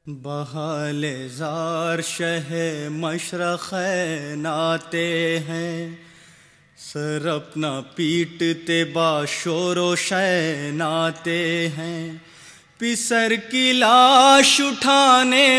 بحال زار شہ مشرق ناتے ہیں، سر اپنا پیٹتے با شور و شیناتے ہیں، پسر کی لاش اٹھانے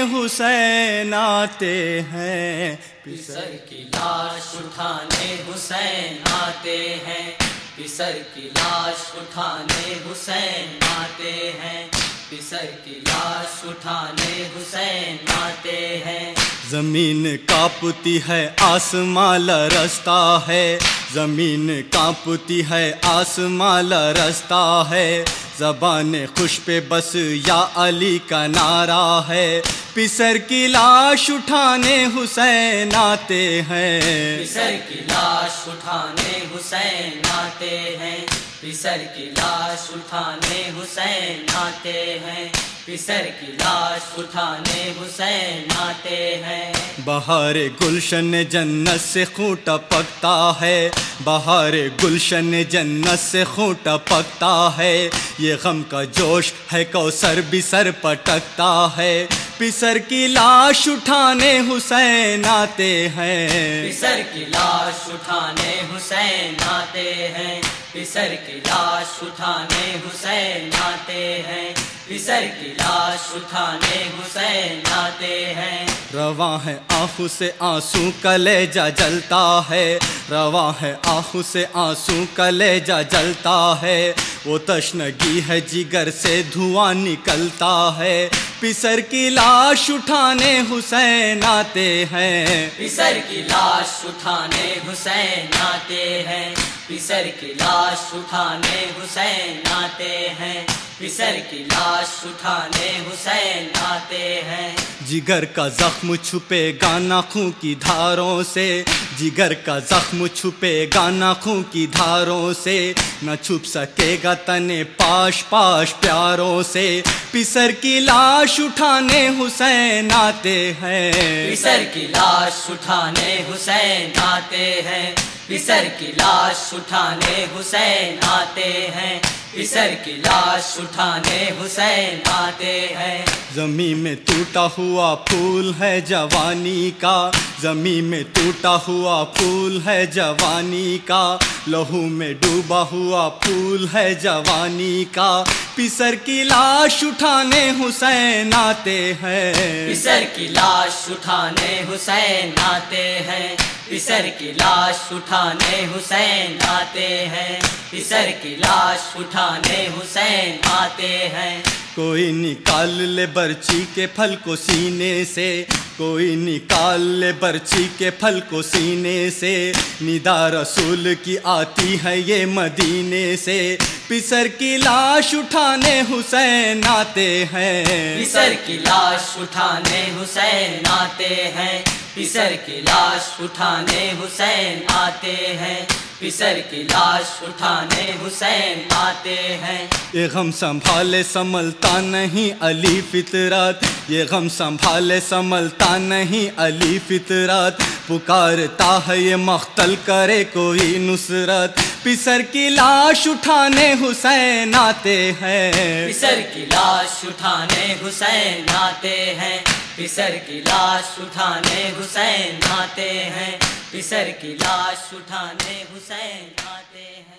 حسین آتے ہیں، پسر کی لاش اٹھانے حسین آتے ہیں، پسر کی لاش اٹھانے حسین آتے ہیں، پسر کی لاش اٹھانے حسین آتے ہیں۔ زمین کانپتی ہے آسمان لرزتا ہے، زمین کانپتی ہے آسمان لرزتا ہے، زبان خوش پہ بس یا علی کا نعرہ ہے، پسر کی لاش اٹھانے حسین آتے ہیں، پسر کی لاش اٹھانے حسین آتے ہیں، پسر کی لاش اٹھانے حسین آتے ہیں، پسر کی لاش اٹھانے حسین آتے ہیں۔ بہار گلشن جنت سے خون ٹپکتا ہے، بہار گلشن جنت سے خون ٹپکتا ہے، یہ غم کا جوش ہے کوثر بھی سر پٹکتا ہے، پسر کی لاش اٹھانے حسین آتے ہیں، پسر کی لاش اٹھانے حسین آتے ہیں، پسر کی لاش اٹھانے حسین آتے ہیں، پسر کی لاش اٹھانے حسین آتے ہیں۔ رواں ہے آنکھوں سے آنسو کلیجہ جلتا ہے، رواں ہے آنکھوں سے آنسو کلیجہ جلتا ہے، وہ تشنگی ہے جگر سے دھواں نکلتا ہے، پسر کی لاش اٹھانے حسین آتے ہیں، پسر کی لاش اٹھانے حسین آتے ہیں، پسر کی لاش اٹھانے حسین آتے ہیں، پسر کی لاش اٹھانے حسین آتے ہیں۔ جگر کا زخم چھپے گا ناخوں کی دھاروں سے، جگر کا زخم چھپے گا ناخوں کی دھاروں سے، نہ چھپ سکے گا تنے پاش پاش پیاروں سے، پسر کی لاش اٹھانے حسین آتے ہیں، پسر کی لاش اٹھانے حسین آتے ہیں، پسر کی لاش اٹھانے حسین آتے ہیں، پسر کی لاش اٹھانے حسین آتے ہیں۔ زمین میں ٹوٹا ہوا پھول ہے جوانی کا، زمین میں ٹوٹا ہوا پھول ہے جوانی کا، لہو میں ڈوبا ہوا پھول ہے جوانی کا، پسر کی لاش اٹھانے حسین آتے ہیں، پسر کی لاش اٹھانے حسین آتے ہیں، پسر کی لاش اٹھانے حسین آتے ہیں، پسر کی لاش اٹھانے حسین آتے ہیں۔ کوئی نکال لے برچی کے پھل کو سینے سے، کوئی نکال لے برچی کے پھل کو سینے سے، ندا رسول کی آتی ہے یہ مدینے سے، پسر کی لاش اٹھانے حسین آتے ہیں، پسر کی لاش اٹھانے حسین آتے ہیں، پسر کی لاش اٹھانے حسین آتے ہیں، پسر کی لاش اٹھانے حسین آتے ہیں۔ یہ غم سنبھالے سنبھلتا نہیں علی فطرت، یہ غم سنبھالے سنبھلتا نہیں علی فطرت، پکارتا ہے یہ مقتل کرے کوئی نصرت، پسر کی لاش اٹھانے حسین آتے ہیں، پسر کی لاش اٹھانے حسین آتے ہیں، پسر کی لاش اٹھانے حسین آتے ہیں، پسر کی لاش اٹھانے حسین آتے ہیں۔